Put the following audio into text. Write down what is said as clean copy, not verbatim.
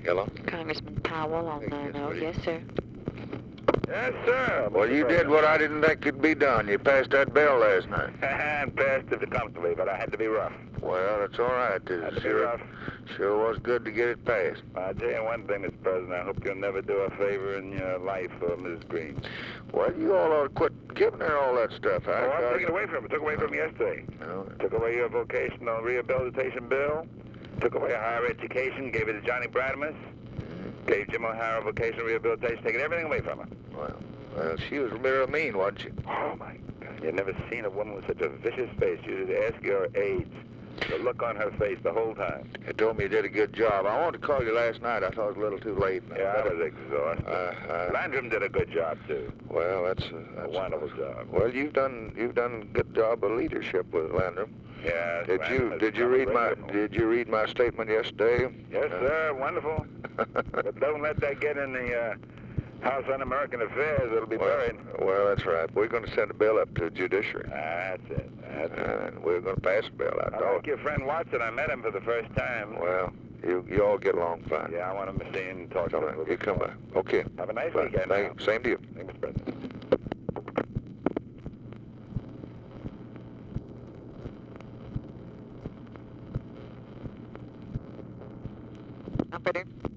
Hello? Congressman Powell on no. Yes, sir. Yes, sir. Well, you did what I didn't think could be done. You passed that bill last night. And passed it comfortably, but I had to be rough. Well, that's all right. Had to be Sure, rough. sure was good to get it passed. I'll tell you one thing, Mr. President. I hope you'll never do a favor in your life for Mrs. Green. Well, you all ought to quit giving her all that stuff. Oh, I'm taking it away from her. Took away from her yesterday. No. Took away your vocational rehabilitation bill. Took away higher education. Gave it to Johnny Bradamus. Gave Jim O'Hara vocational rehabilitation. Taking everything away from her. Well, she was real mean, wasn't she? Oh, my God. You've never seen a woman with such a vicious face. You just ask her age. The look on her face the whole time. You told me you did a good job. I wanted to call you last night. I thought it was a little too late. Yeah, I was exhausted. Landrum did a good job, too. Well, that's a wonderful job. Well, you've done a good job of leadership with Landrum. Yeah. Did you read my statement yesterday? Yes, sir. Wonderful. But don't let that get in the House Un-American Affairs. It'll be buried. Well, that's right. We're going to send a bill up to the judiciary. That's it. And we're going to pass a bill. I like your friend Watson. I met him for the first time. Well, you all get along fine. Yeah, I want him to see and talk to him. You come back. Okay. Have a nice weekend. Same to you. Thank you, Mr. President. Operator.